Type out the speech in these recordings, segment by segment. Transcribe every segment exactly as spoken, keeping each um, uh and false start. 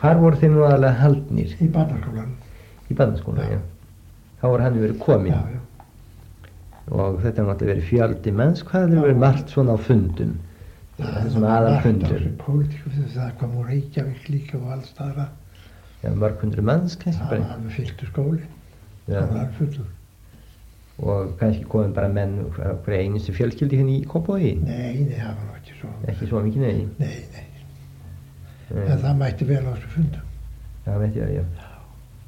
Hvar voru þeir nú aðalega haldnir? Í barnaskólanum. Í barnaskólanum, já. já. Þá voru hann verið kominn. Já, já. Og þetta er náttúrulega verið fjöldi menns. Hvað hefur verið margt svona á fundum? Þessum aðal fundum. Það var pólitíku, það kom úr Reykjavík líka og alls staðra. Já, mörg hundru manns kannski bara. Það var alveg fylltur skóli. Já. Það var alveg fullur. Og kannski komið bara menn hver einustu fjölskyldi hérna í Kópavogi? Nei, nei, það var ekki svo. Ekki svo mikið, nei? Nei, nei. nei. En það mætti vel á þessu fundum. Það mætti vel, já. Já.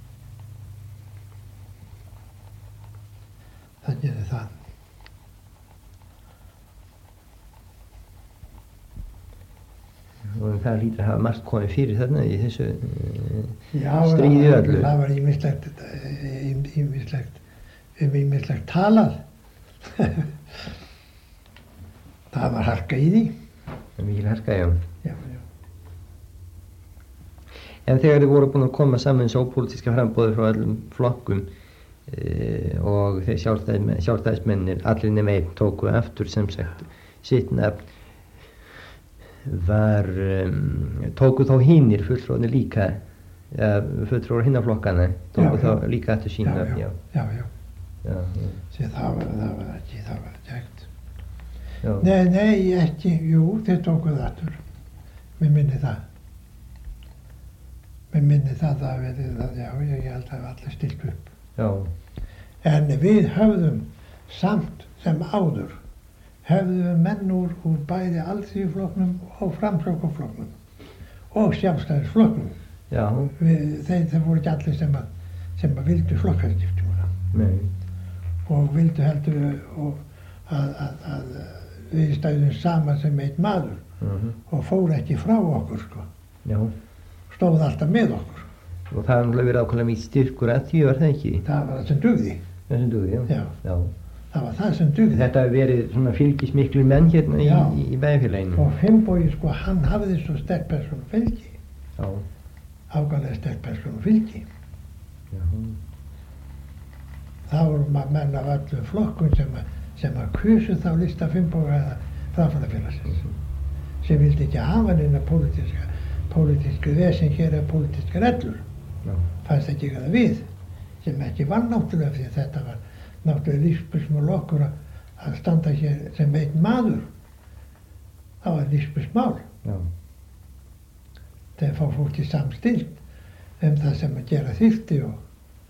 Það gerði það. Og það lítur að hafa margt komið fyrir þarna í þessu Já, stríði öllu. Já, það var ýmislegt, ýmislegt, um ýmislegt talað. Það var harka í því. Það var mikil harka, já. Já, já. En þegar þið voru búin að koma saman svo pólitíska framboði frá öllum flokkum e, og þeir sjálfstæðismenn, sjálfstæðismennir, allir nema einn tóku aftur sem sagt sitt nafn, var, um, tóku þá hinnir fulltrúarnir líka, ja, fulltrúar hinnaflokkana, tóku já, þá já. líka eftir sín nafn, já. Já, já. Já, já. Sér það var, það var ekki, það var ekki hægt. Nei, nei, ekki, jú, þeir tóku það aftur. Mér minni það. Mér minni það að verið það, já, ég held að allir stilt upp. Já. En við höfðum samt sem áður hefðu menn úr, úr bæði Alþýðuflokknum og Framsóknarflokknum og Sjálfstæðisflokknum. Já. Við, þeir, þeir voru ekki allir sem að, sem að vildu flokkaskiptinguna. Nei. Og vildu heldur og að, að, að við stæðum saman sem einn maður uh-huh. og fór ekki frá okkur, sko. Já. Stóð alltaf með okkur. Og það hefði verið ákveðlega mikið styrkur að því, var það ekki? Það var það sem dugði. Það sem dugði, já. Já. Já. Það var það sem dugði. Þetta hefði verið svona fylgismiklu menn hérna í, í, í bæjarfélaginu. Og Finnbogi, sko, hann hafði svo sterk persónu fylgi. Já. Ákvæmlega sterk persónu fylgi. Já. Það voru menn af öllum flokkum sem að, sem að kusu þá lista Finnboga Framfarafélagsins. Mm-hmm. Sem vildi ekki hafa neina pólitíska, pólitísku vesen hér eða pólitíska reglur. Já. Fannst ekki það við. Sem ekki var náttúrulega því að þetta var náttúrulega lífspursmál okkur að standa hér sem einn maður. Það var lífspursmál. Já. Þeir fá fólki samstilt um það sem að gera þyrfti og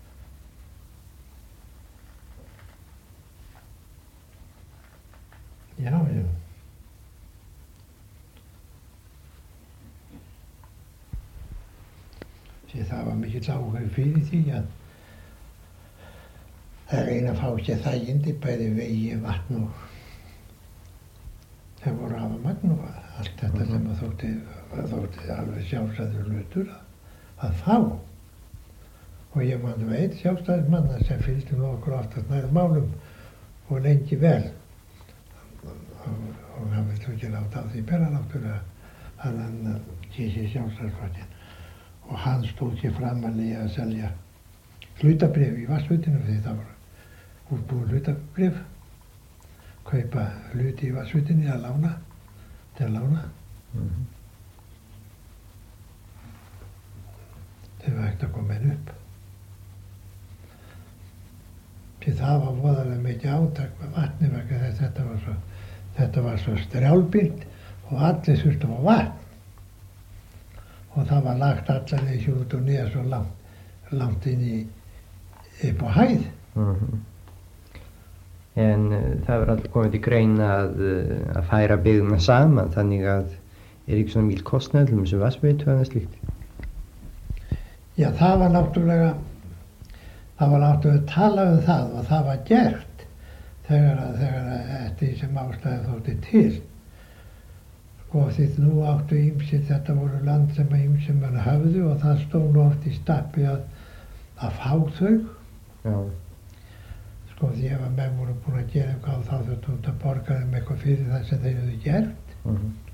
já, já. Sér það var mikill áhuga fyrir því að það reyna að fá sér þægindi bæði vegi, vatn og það voru hafa magn og allt þetta mm-hmm. sem að þótti, að þótti alveg sjálfsagður hlutur að, að fá. Og ég man um einn sjálfstæðismann sem fylgdi nú okkur oftast nær málum og lengi vel. Og, og hann vildi ekki láta á því bera náttúrulega að hann kísi sjálfstæðisflokkinn. Og hann stóð sér framanlega að selja hlutabrif í Vatnsveitunum því það var útbúið hlutabrif, kaupa hluti í Vatnsveitunni að lána, til að lána. Mm-hmm. Þau var ekkert að koma henn upp. Því það var voðalega mikið átak með vatni vegna þess að þetta var svo, þetta var svo strjálbýlt og allir þurftu á vatn. Og það var lagt allavega út og niður svo langt, langt inn í, upp á hæð. Mm-hmm. En uh, það var alltaf komið til greina að, uh, að færa byggðuna saman, þannig að er ekki svona mjög kostnað til þessu vatnsveitu eða slíkt? Já, það var náttúrulega, það var náttúrulega talað um það og það var gert þegar að, þegar að eftir sem ástæði þótti til. Sko því nú áttu ýmsir, þetta voru land sem að ýmsir menn höfðu og það stóð nú oft í stappi að, að fá þau. Já. Sko því ef að menn voru búin að gera eitthvað þá þurftu að borga þeim eitthvað fyrir það sem þeir hefðu gert. Mm-hmm.